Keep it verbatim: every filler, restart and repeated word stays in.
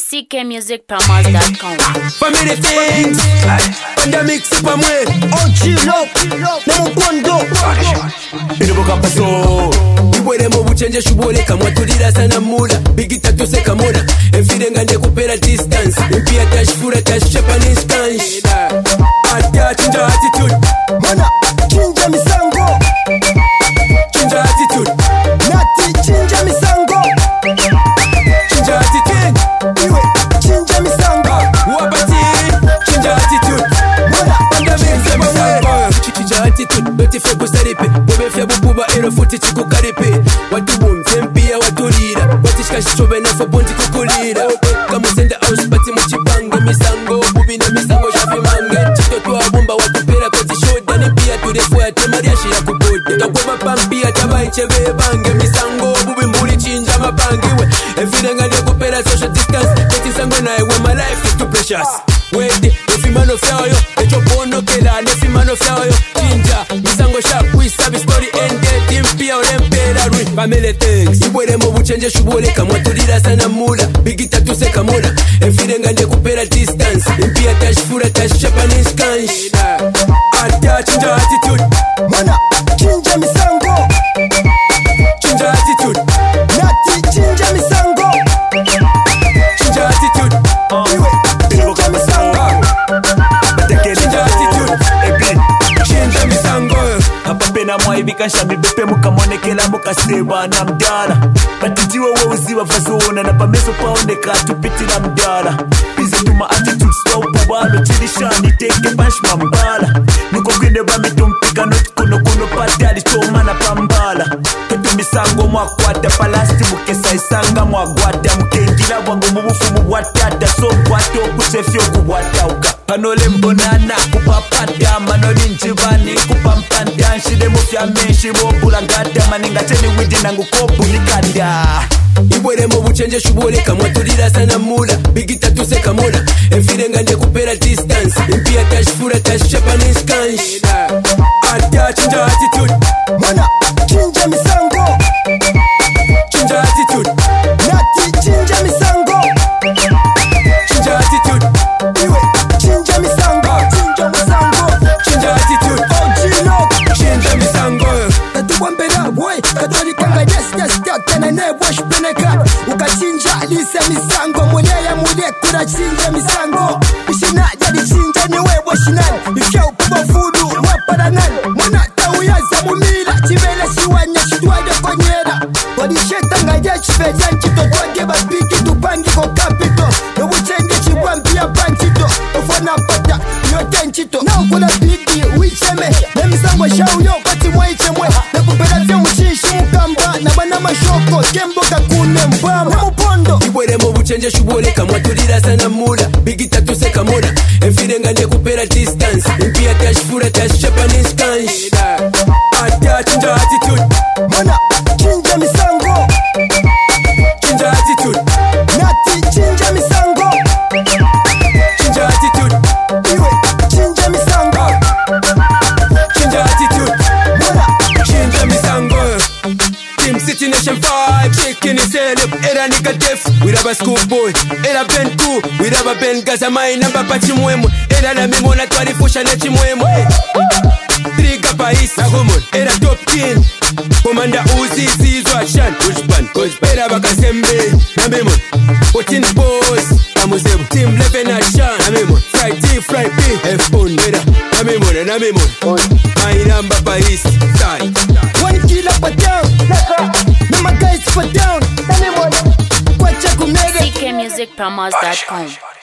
C K music promos dot com. Family things, panda mix pa mwe. O G Lock, na mukondo. Irubuka paso. Ibwere mu buchenje shubole kamwa tulira sana mula. Bigita tuse kamona. Enfire ngande kupera distance. Impia tashfura tashapanis kansh. Atia chinja attitude. Mana, chinja misango. Chinja attitude. Nati chinja misango. Chinja attitude. Iwe, chinja misango. Wapati, chinja attitude. Mana, Panda mix pa mwe. Chinja attitude. Beti fe kusaripe. Bobe fe bububa ero futi chiku karipe. Watu bumfe mpia watulira. Watishka shishobe na foponti kukulira. Kamusenda house pati muchipange misango. Bubi na misango shafi mange. Chito tuwa bumba watupera koti shoda. Ni pia turefu ya temaria shira kuboda. Takwa mapampia taba icheve bange. Misango bubi mbuli chinja mapangiwe. Enfine ngane kupera social distance. Koti sango na ewe my life is too precious. Wede, nefi mano fyayo. Echo bono kela, nefi mano fyayo. Chinja, misango sharp, we sabi story ended. Timpia orempera rui. Family things. Ibwere mu buchenje shubole kamwa tulira sana mula. Bigita tuse kamona. Enfine ngane kupera distance. Impia tashfura tashapanis kansh. Atia chinja attitude. Mana, chinja misango. Chinja attitude. Nati chinja misango. Chinja attitude. Iwe, chinja misango. Chinja attitude. Chinja misango. Apapena mwaibika shamibepe mukamonekela mukaseba na mdala batitiwe weuziwa vazona na pameso paoneka tupitila mdala bize tuma attitudes waupubalo chilishani teke panshma mbala nuko kwinde bamitumpika notikuno kuno patali chomana pambala ketu misango mwakwata palasti mukesa isanga mwagwata mukengila wangu mubufu mubwatata so bwato kusefyo kubwatauka panole mbonana kupapata manoli njibani kupampanda nshide mufya menshi bobula ngata maninga cheni widi nangu kobulikanda Ibwere mu buchenje shubole kamwa tulira sana mula. Bigita tuse kamona. Enfire ngande kupera distance. Impia tashfura tashapanis kansh. Atia chinja attitude. Mana, chinja misango. Chinja attitude. Nati chinja misango. Chinja attitude. Iwe, chinja misango. Chinja misango. Chinja attitude. O G Lock. Chinja misango. Katuwambera boy, katolika nga yes yes tena ne wash peneka. Ukachinja lise misango, muleya mule kura chinja misango. Ishina jadi chinja ni wewe shinani. Ifya upuba fudu wapara nani. Mwana tauya za mumila, chibele shiwanya chitwade konyera. Wadi sheta nga ya chiveja nchito twage babiki tupangi ko kapito. Nobu chenge chibwambia panchito. Ofona pata yote nchito. Na ukula bigi uicheme. Nemisango shauyo pati mwaichemwe. Nekupela vya mchishi mukamba. Na bana mashoko kembo kakune mbama. Mupondo Ibwere mu buchenje shubole kamwa tulira sana mula. Bigita tuse kamona. Enfire ngande kupera distance. Impia tashfura tashapanis kansh. Atia chinja attitude. Mana, chinja misango. Chinja attitude. Nati chinja misango. Chinja attitude. Iwe, chinja misango. Chinja attitude. Mana, Chinja misango. Team City Nation vibe. Shaking his head up. Era nigga def. We raba schoolboy. Era Ben cool. We raba Ben Gaza mai namba pa chimwemo. Era na mimona twarifusha na chimwemo. Triga Pais. Nagomon. Era top king. Commander Uzi Zizo Ashan. Ushban. Era bakasembe. Namemon. Fourteen boys. Amuzebu. Team Leven Ashan. Namemon. Fry T. Fry P. F-Bone. Era. Namemon. Namemon. My number Pais. Side. one killer for down. Now my guys for down. Kwacha kumere. C K music promos dot com.